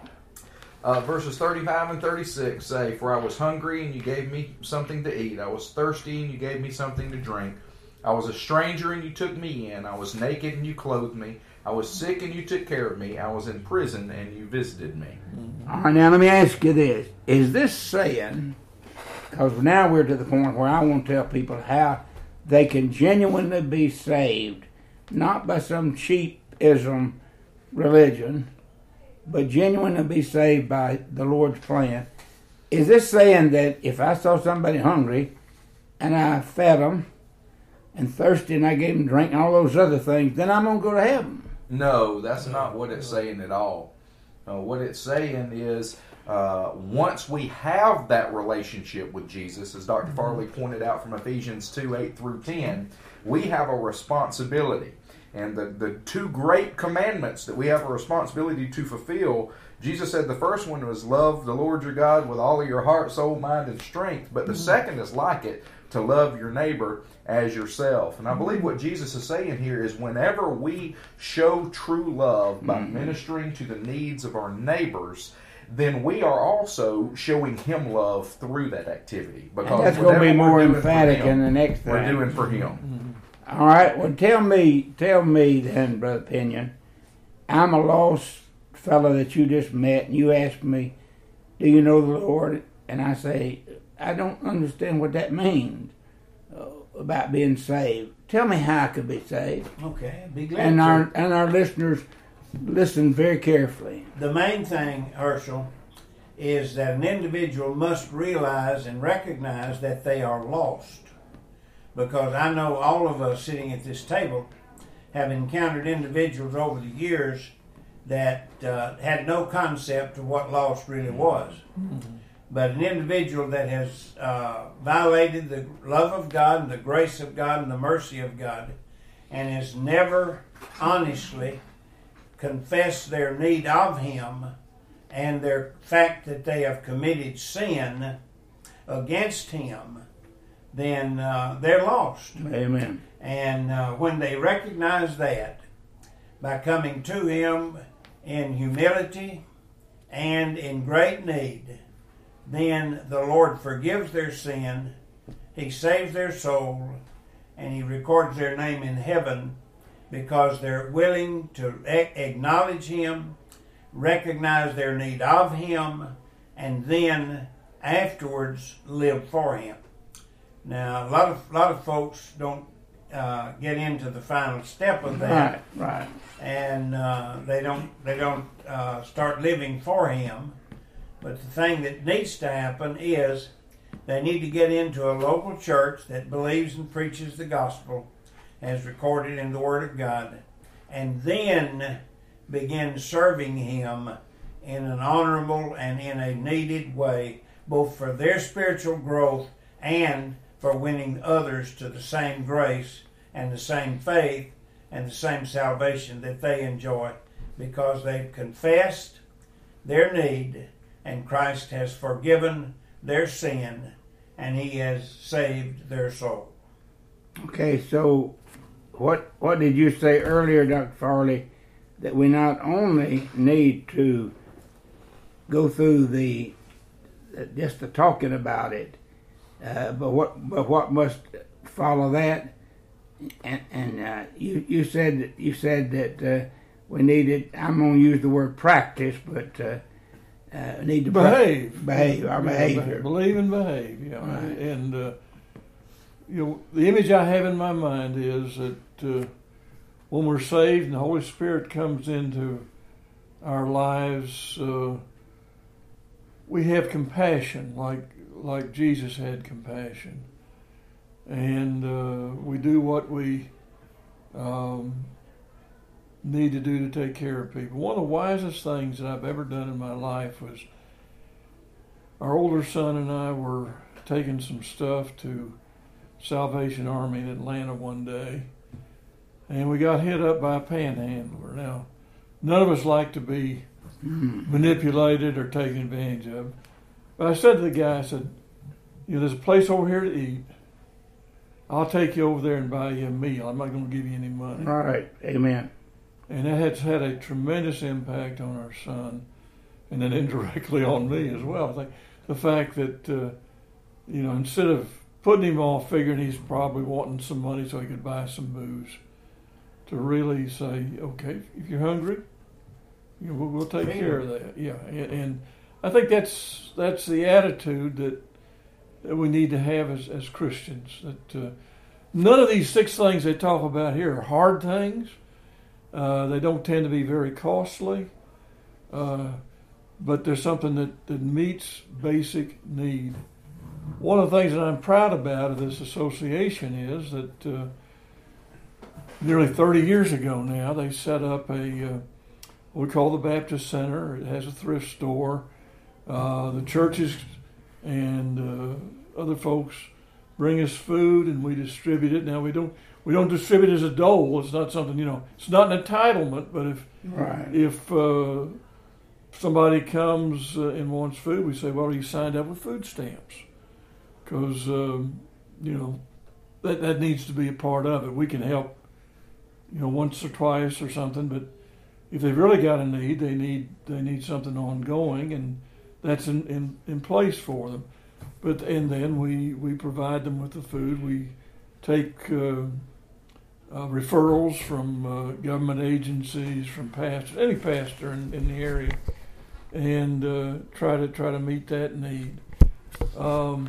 Uh, verses thirty-five and thirty-six say, "For I was hungry, and you gave me something to eat. I was thirsty, and you gave me something to drink. I was a stranger, and you took me in. I was naked, and you clothed me. I was sick, and you took care of me. I was in prison, and you visited me." All right. Now let me ask you this: is this saying? Because now we're to the point where I want to tell people how they can genuinely be saved, not by some cheap ism religion, but genuinely be saved by the Lord's plan. Is this saying that if I saw somebody hungry and I fed them and thirsty and I gave them drink and all those other things, then I'm going to go to heaven? No, that's not what it's saying at all. Uh, what it's saying is, uh, once we have that relationship with Jesus, as Doctor Farley pointed out from Ephesians two, eight through ten, we have a responsibility. And the, the two great commandments that we have a responsibility to fulfill, Jesus said the first one was love the Lord your God with all of your heart, soul, mind, and strength. But the second is like it, to love your neighbor as yourself. And I believe what Jesus is saying here is whenever we show true love by Mm-hmm. ministering to the needs of our neighbors, then we are also showing him love through that activity. Because And that's going to be whatever more we're doing for emphatic him, in the next thing. we're doing for him. All right. Well, tell me, tell me then, Brother Pinion. I'm a lost fellow that you just met, and you ask me, "Do you know the Lord?" And I say, "I don't understand what that means uh, about being saved. Tell me how I could be saved." Okay, be glad And to. our and our listeners listen very carefully. The main thing, Herschel, is that an individual must realize and recognize that they are lost. Because I know all of us sitting at this table have encountered individuals over the years that uh, had no concept of what lost really was. Mm-hmm. But an individual that has uh, violated the love of God and the grace of God and the mercy of God and has never honestly confessed their need of Him and their fact that they have committed sin against Him, then uh, they're lost. Amen. And uh, when they recognize that, by coming to Him in humility and in great need, then the Lord forgives their sin, He saves their soul, and He records their name in heaven because they're willing to a- acknowledge Him, recognize their need of Him, and then afterwards live for Him. Now, a lot of lot of folks don't uh, get into the final step of that, Right, right. and uh, they don't they don't uh, start living for Him. But the thing that needs to happen is They need to get into a local church that believes and preaches the gospel as recorded in the Word of God, and then begin serving Him in an honorable and in a needed way, both for their spiritual growth and for winning others to the same grace and the same faith and the same salvation that they enjoy, because they've confessed their need and Christ has forgiven their sin and He has saved their soul. Okay, so what what did you say earlier, Doctor Farley, that we not only need to go through the just the talking about it, uh, but what but what must follow that? And, and uh, you you said you said that uh, we needed. I'm going to use the word practice, but uh, uh, need to behave, pra- behave our yeah, behavior, believe and behave. Yeah, right. and uh, you know the image I have in my mind is that uh, when we're saved and the Holy Spirit comes into our lives, uh, we have compassion, like like Jesus had compassion. And uh, we do what we um, need to do to take care of people. One of the wisest things that I've ever done in my life was our older son and I were taking some stuff to Salvation Army in Atlanta one day, and we got hit up by a panhandler. Now, none of us like to be manipulated or taken advantage of. But I said to the guy, I said, you know, there's a place over here to eat. I'll take you over there and buy you a meal. I'm not going to give you any money. All right, amen. And that has had a tremendous impact on our son, and then indirectly on me as well. I think the fact that, uh, you know, instead of putting him off figuring he's probably wanting some money so he could buy some booze, to really say, okay, if you're hungry, you know, we'll, we'll take Feed care of that. Yeah, and, and I think that's that's the attitude that that we need to have as, as Christians. That uh, none of these six things they talk about here are hard things. Uh, they don't tend to be very costly, uh, but there's something that, that meets basic need. One of the things that I'm proud about of this association is that uh, nearly thirty years ago now, they set up a uh, what we call the Baptist Center. It has a thrift store. Uh, the churches and uh, other folks bring us food, and we distribute it. Now we don't we don't distribute it as a dole. It's not something, you know. It's not an entitlement. But if Right. if uh, somebody comes uh, and wants food, we say, "Well, are you signed up with food stamps?" Because um, you know that that needs to be a part of it. We can help, you know, once or twice or something. But if they've really got a need, they need they need something ongoing, and that's in, in, in place for them. But and then we, we provide them with the food. We take uh, uh, referrals from uh, government agencies, from pastors, any pastor in, in the area, and uh, try to try to meet that need. Um,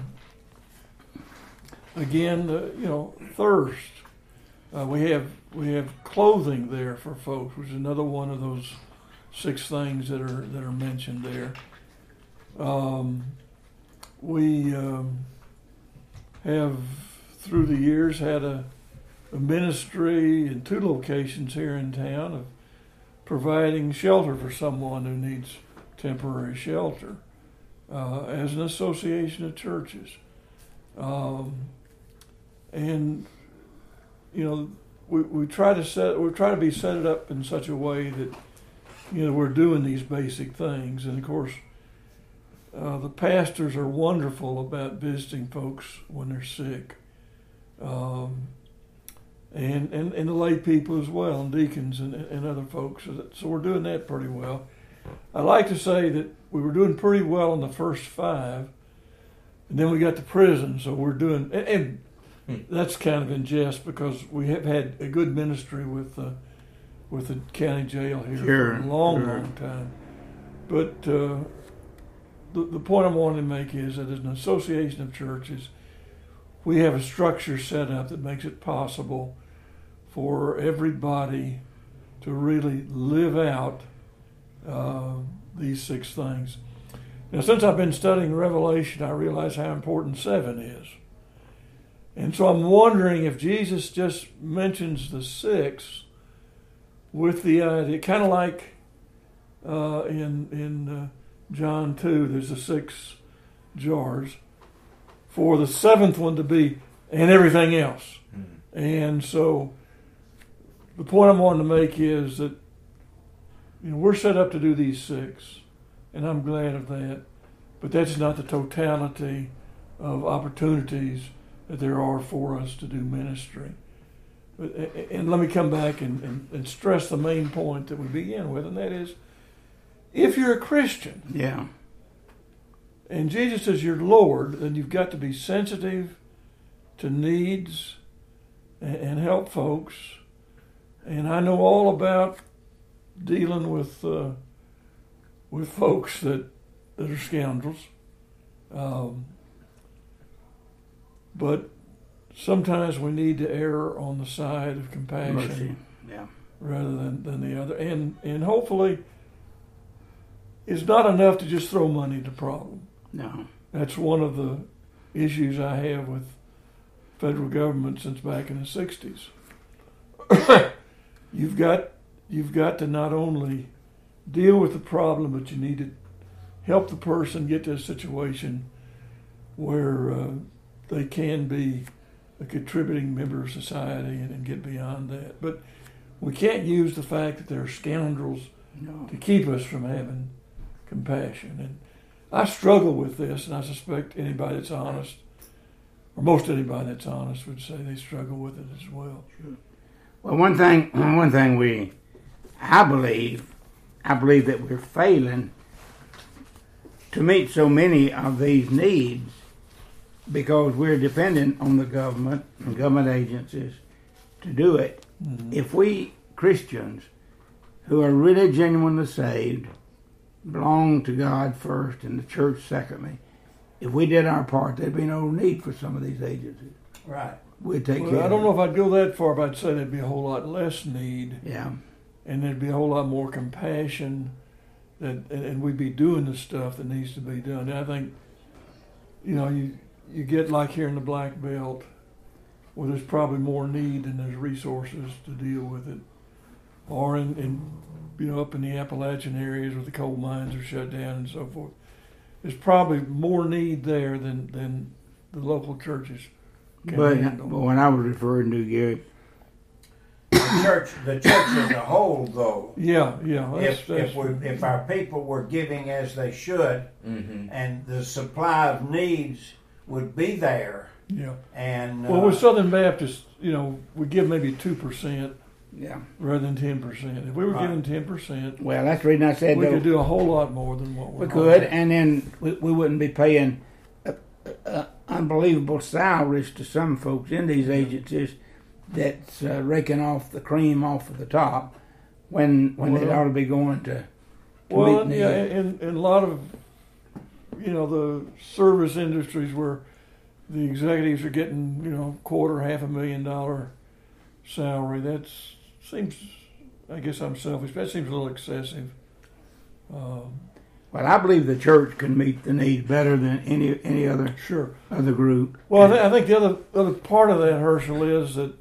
again, uh, you know, thirst. Uh, we have we have clothing there for folks, which is another one of those six things that are that are mentioned there. Um, we um, have, through the years, had a, a ministry in two locations here in town of providing shelter for someone who needs temporary shelter uh, as an association of churches. Um, and, you know, we, we try to set we try to be set it up in such a way that, you know, we're doing these basic things. And, of course, Uh, the pastors are wonderful about visiting folks when they're sick, um, and, and and the lay people as well, and deacons and, and other folks. So, that, so we're doing that pretty well. I like to say that we were doing pretty well in the first five, and then we got to prison. So we're doing, and, and hmm. that's kind of in jest because we have had a good ministry with the with the county jail here Sure, for a long, sure. long time, but. Uh, The, the point I wanted to make is that as an association of churches, we have a structure set up that makes it possible for everybody to really live out uh, these six things. Now, since I've been studying Revelation, I realize how important seven is. And so I'm wondering if Jesus just mentions the six with the idea, kind of like uh, in in uh, John two, there's the six jars, for the seventh one to be, and everything else. Mm-hmm. And so the point I'm wanting to make is that, you know, we're set up to do these six, and I'm glad of that, but that's not the totality of opportunities that there are for us to do ministry. But, and let me come back and, and, and stress the main point that we begin with, and that is, if you're a Christian, yeah, and Jesus is your Lord, then you've got to be sensitive to needs and, and help folks. And I know all about dealing with uh, with folks that that are scoundrels. Um, but sometimes we need to err on the side of compassion, mercy, yeah, rather than, than the other. And and hopefully, it's not enough to just throw money at the problem. no, That's one of the issues I have with federal government since back in the sixties. You've got you've got to not only deal with the problem, but you need to help the person get to a situation where uh, they can be a contributing member of society and, and get beyond that. But we can't use the fact that they're scoundrels no. to keep us from having compassion. And I struggle with this, and I suspect anybody that's honest, or most anybody that's honest, would say they struggle with it as well. Sure. Well, one thing, one thing we, I believe, I believe that we're failing to meet so many of these needs because we're dependent on the government and government agencies to do it. Mm-hmm. If we Christians who are really genuinely saved belong to God first and the church secondly, if we did our part, there'd be no need for some of these agencies. Right. We'd take well, care I don't of know if I'd go that far, but I'd say there'd be a whole lot less need. Yeah. And there'd be a whole lot more compassion, that, and, and we'd be doing the stuff that needs to be done. And I think, you know, you you get like here in the Black Belt, where there's probably more need than there's resources to deal with it, or in, in you know up in the Appalachian areas where the coal mines are shut down and so forth. There's probably more need there than than the local churches can But, handle. but when I was referring to Gary, The church, the church as a whole, though, Yeah, yeah. That's, if that's, if we if our people were giving as they should, Mm-hmm. and the supply of needs would be there, yeah. and Well, uh, with Southern Baptists, you know, we give maybe two percent yeah. rather than ten percent. If we were Right. giving ten percent, Well, that's the reason I said we though, could do a whole lot more than what we we're could, doing. and then we, we wouldn't be paying uh, uh, unbelievable salaries to some folks in these agencies that's uh, raking off the cream off of the top when when Well, it ought to be going to, to Well, meet yeah, needs. and, and a lot of, you know, the service industries where the executives are getting, you know, quarter, half a million dollar salary. That seems, I guess I'm selfish, but that seems a little excessive. Um, Well, I believe the church can meet the need better than any any other sure. other group. Well, I, th- I think the other other part of that, Herschel, is that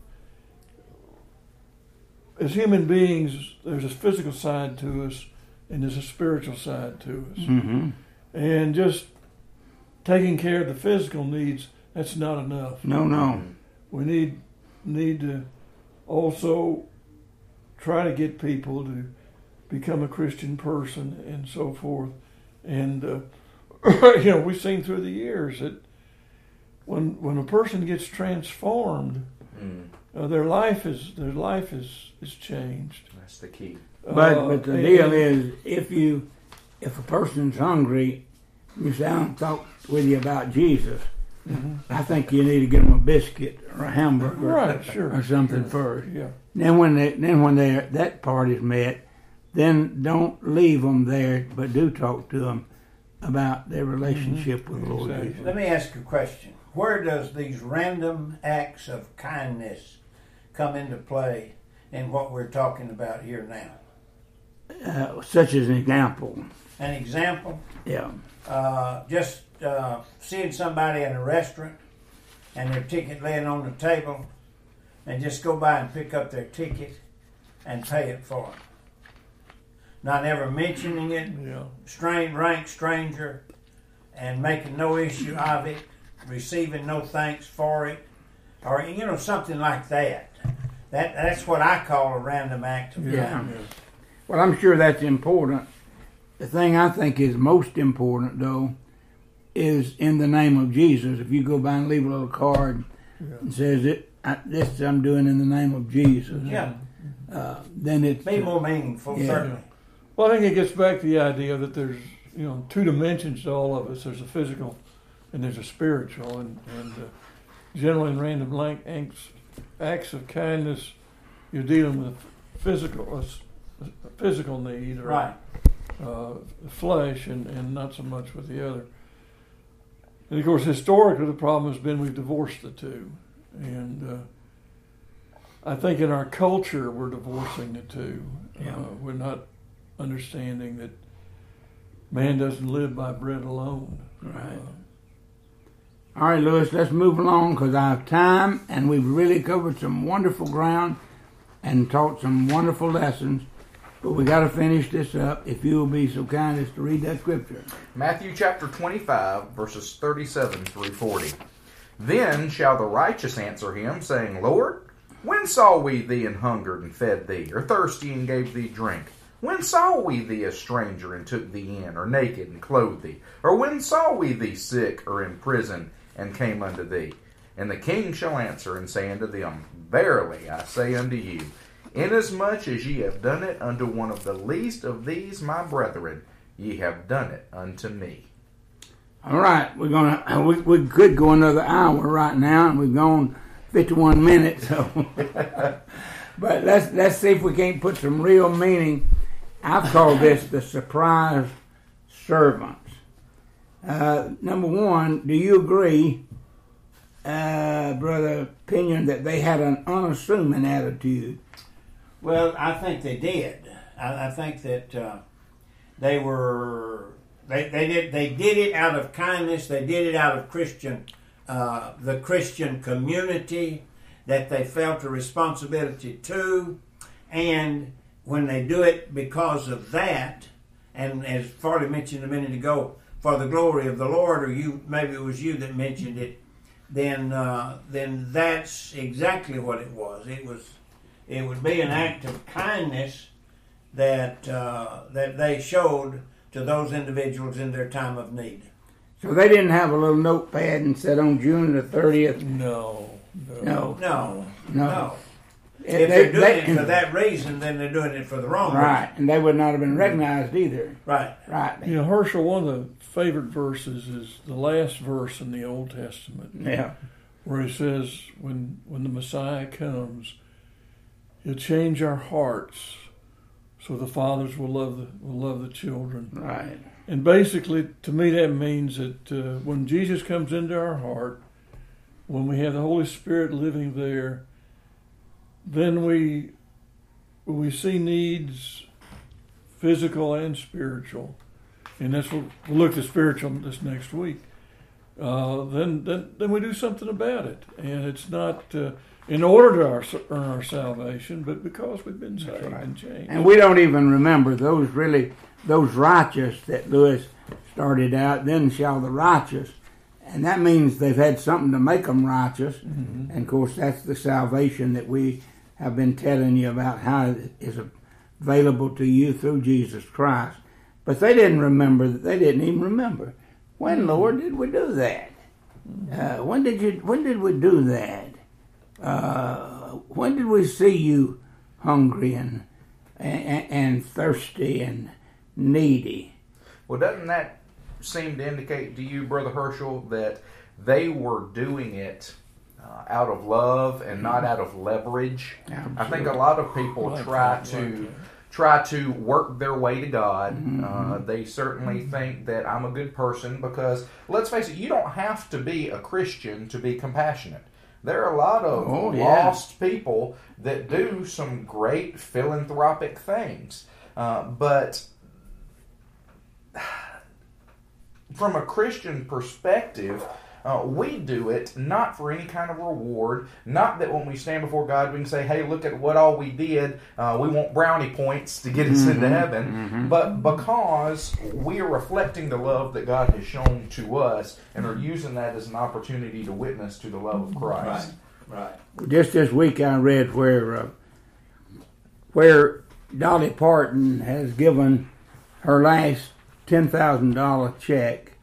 as human beings, there's a physical side to us and there's a spiritual side to us. Mm-hmm. And just taking care of the physical needs, that's not enough. No, no. We need need to also try to get people to become a Christian person and so forth. And uh, you know, we've seen through the years that when when a person gets transformed, Mm. uh, their life is their life is is changed. That's the key. But Uh, but the and- deal is, if you if a person's hungry, you say, "I'm talk with you about Jesus." Mhm. I think you need to get them a biscuit or a hamburger Right, sure, or something sure. first. Yeah. Then when they then when they that part is met, then don't leave them there, but do talk to them about their relationship with the Lord Exactly. Jesus. let me ask you a question. Where does these random acts of kindness come into play in what we're talking about here now? uh, such as an example. An example, Yeah. uh, just uh, seeing somebody in a restaurant and their ticket laying on the table, and just go by and pick up their ticket and pay it for them. Not ever mentioning it, Yeah. strange, rank stranger, and making no issue of it, receiving no thanks for it, or you know something like that. That that's what I call a random act of Yeah. kindness. Well, I'm sure that's important. The thing I think is most important, though, is in the name of Jesus. If you go by and leave a little card Yeah. and says it, I, this I'm doing in the name of Jesus, Yeah, uh, then it's be more meaningful, Yeah. certainly. Well, I think it gets back to the idea that there's, you know, two dimensions to all of us. There's a physical and there's a spiritual. And, and uh, generally in random lang- acts, acts of kindness, you're dealing with physical, a, s- a physical need, or Right. uh, flesh, and, and not so much with the other. And of course, historically, the problem has been we've divorced the two. And uh, I think in our culture, we're divorcing the two. Yeah. Uh, we're not understanding that man doesn't live by bread alone. Right. Uh, All right, Lewis, let's move along because I have time, and we've really covered some wonderful ground and taught some wonderful lessons. But we got to finish this up. If you will be so kind as to read that scripture. Matthew chapter twenty-five, verses thirty-seven through forty. Then shall the righteous answer him, saying, Lord, when saw we thee and hungered and fed thee, or thirsty and gave thee drink? When saw we thee a stranger and took thee in, or naked and clothed thee? Or when saw we thee sick or in prison and came unto thee? And the king shall answer and say unto them, Verily I say unto you, inasmuch as ye have done it unto one of the least of these my brethren, ye have done it unto me. All right, we're gonna. We, we could go another hour right now, and we've gone fifty-one minutes. So, but let's let's see if we can't put some real meaning. I've called this the surprise servants. Uh, number one, do you agree, uh, Brother Pinion, that they had an unassuming attitude? Well, I think they did. I, I think that uh, they were they, they did they did it out of kindness. They did it out of Christian uh, the Christian community that they felt a responsibility to, and when they do it because of that, and as Farley mentioned a minute ago, for the glory of the Lord, or you maybe it was you that mentioned it, then uh, then that's exactly what it was. It was. It would be an act of kindness that uh, that they showed to those individuals in their time of need. So they didn't have a little notepad and said on June the thirtieth. no, no, No, No, no. no. If If they- they're doing they- it for that reason, then they're doing it for the wrong Right, reason. and they would not have been recognized either. Right. Right. You know, Herschel, one of the favorite verses is the last verse in the Old Testament, Yeah. where he says, when when the Messiah comes, he'll change our hearts so the fathers will love the will love the children. Right. And basically, to me, that means that uh, when Jesus comes into our heart, when we have the Holy Spirit living there, then we when we see needs, physical and spiritual, and that's what we'll look at spiritual this next week. Uh, then, then, then we do something about it, and it's not uh, in order to our, earn our salvation, but because we've been saved right. and changed. And we don't even remember those really, those righteous that Lewis started out, then shall the righteous. And that means they've had something to make them righteous. Mm-hmm. And of course, that's the salvation that we have been telling you about, how it is available to you through Jesus Christ. But they didn't remember, they didn't even remember. When, Lord, did we do that? Uh, when did you? When did we do that? Uh, when did we see you hungry and, and and thirsty and needy? Well, doesn't that seem to indicate to you, Brother Herschel, that they were doing it uh, out of love and not out of leverage? Absolutely. I think a lot of people Like try that, to like that. try to work their way to God. Mm-hmm. Uh, they certainly think that I'm a good person because, let's face it, you don't have to be a Christian to be compassionate. There are a lot of Oh, yeah. lost people that do some great philanthropic things. Uh, but from a Christian perspective, uh, we do it not for any kind of reward. Not that when we stand before God we can say, hey, look at what all we did. Uh, we want brownie points to get us Mm-hmm. into heaven. Mm-hmm. But because we are reflecting the love that God has shown to us and are using that as an opportunity to witness to the love of Christ. Right. Just this week I read where uh, where Dolly Parton has given her last ten thousand dollars check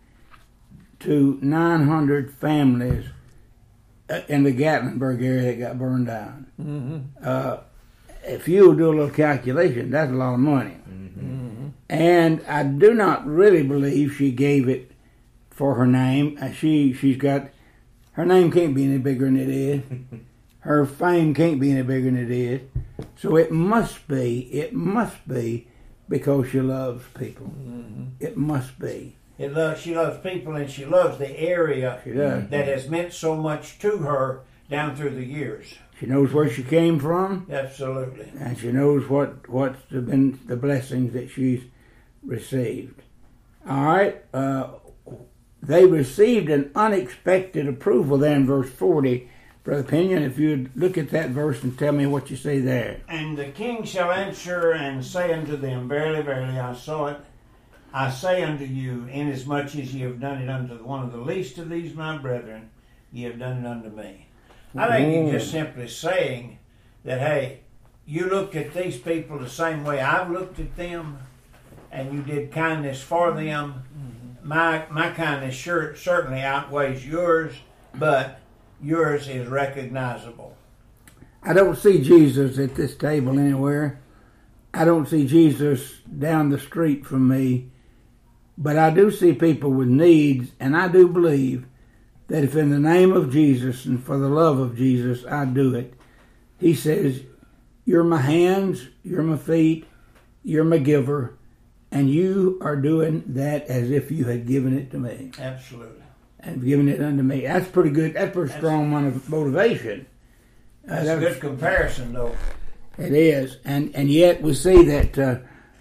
to nine hundred families uh, in the Gatlinburg area that got burned down. Mm-hmm. Uh, if you do a little calculation, that's a lot of money. Mm-hmm. And I do not really believe she gave it for her name. Uh, She she's got her name can't be any bigger than it is. Her fame can't be any bigger than it is. So it must be. It must be because she loves people. Mm-hmm. It must be. It loves, she loves people, and she loves the area She does. that has meant so much to her down through the years. She knows where she came from, Absolutely. and she knows what what's been the blessings that she's received. All right. Uh, they received an unexpected approval there in verse forty. Brother Pinion, if you'd look at that verse and tell me what you see there. And the king shall answer and say unto them, Verily, verily, I saw it. I say unto you, inasmuch as ye have done it unto one of the least of these my brethren, ye have done it unto me. I think he's just simply saying that, hey, you look at these people the same way I've looked at them, and you did kindness for them. My my kindness sure, certainly outweighs yours, but yours is recognizable. I don't see Jesus at this table anywhere. I don't see Jesus down the street from me. But I do see people with needs, and I do believe that if in the name of Jesus and for the love of Jesus I do it, he says, you're my hands, you're my feet, you're my giver, and you are doing that as if you had given it to me. Absolutely. And given it unto me. That's pretty good. That's pretty That's- strong motivation. Uh, That's a that was- good comparison, though. It is, and and yet we see that uh,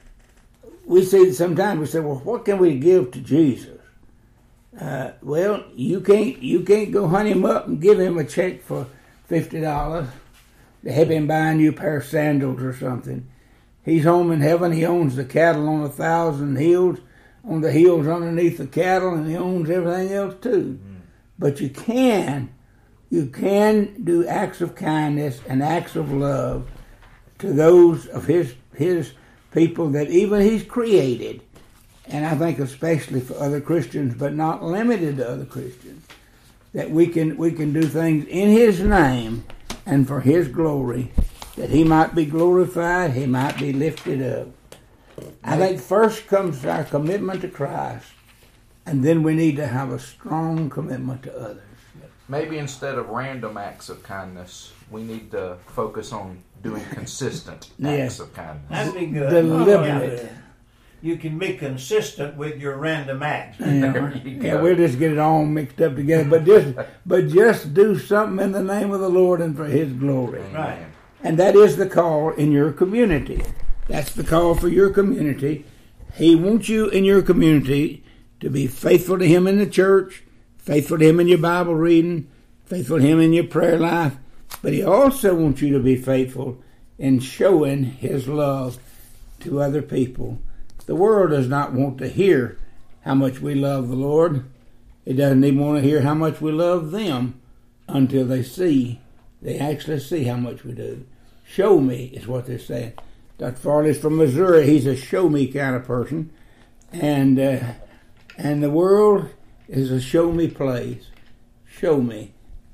we see that sometimes we say, well, what can we give to Jesus? Uh, well, you can't you can't go hunt him up and give him a check for fifty dollars to have him buying you a pair of sandals or something. He's home in heaven. He owns the cattle on a thousand hills, on the hills underneath the cattle, and he owns everything else too. Mm. But you can, you can do acts of kindness and acts of love to those of his his people that even he's created, and I think especially for other Christians, but not limited to other Christians, that we can we can do things in his name and for his glory, that he might be glorified, he might be lifted up. I think first comes our commitment to Christ, and then we need to have a strong commitment to others. Maybe instead of random acts of kindness, we need to focus on doing consistent Yes. acts of kindness. That'd be good. Deliberate. Yeah. You can be consistent with your random acts. Yeah, There you yeah, go. we'll just get it all mixed up together. But just, but just do something in the name of the Lord and for His glory. Right. And that is the call in your community. That's the call for your community. He wants you in your community to be faithful to Him in the church, faithful to Him in your Bible reading, faithful to Him in your prayer life. But He also wants you to be faithful in showing His love to other people. The world does not want to hear how much we love the Lord. It doesn't even want to hear how much we love them until they see, they actually see how much we do. Show me is what they're saying. Doctor Farley's from Missouri. He's a show me kind of person. And, uh, and the world is a show me place. Show me.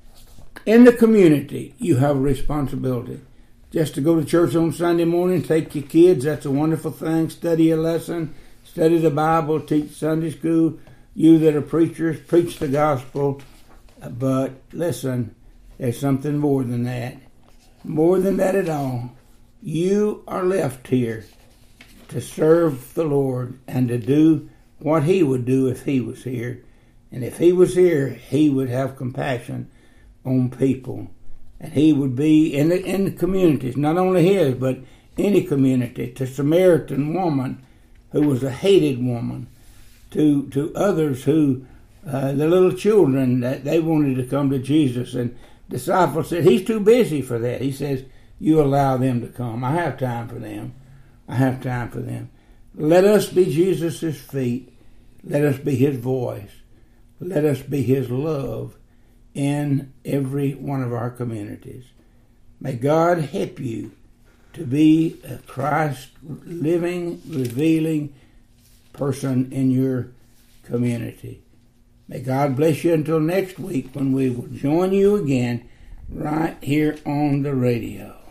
In the community, you have a responsibility. Just to go to church on Sunday morning, take your kids, that's a wonderful thing. Study a lesson, study the Bible, teach Sunday school. You that are preachers, preach the gospel. But listen, there's something more than that. More than that at all. You are left here to serve the Lord and to do what He would do if He was here. And if He was here, He would have compassion on people. And He would be in the, in the communities, not only His, but any community, to Samaritan woman who was a hated woman, to to others who, uh, the little children, that they wanted to come to Jesus. And disciples said, he's too busy for that. He says, you allow them to come. I have time for them. I have time for them. Let us be Jesus' feet. Let us be his voice. Let us be his love in every one of our communities. May God help you to be a Christ living, revealing person in your community. May God bless you until next week when we will join you again right here on the radio.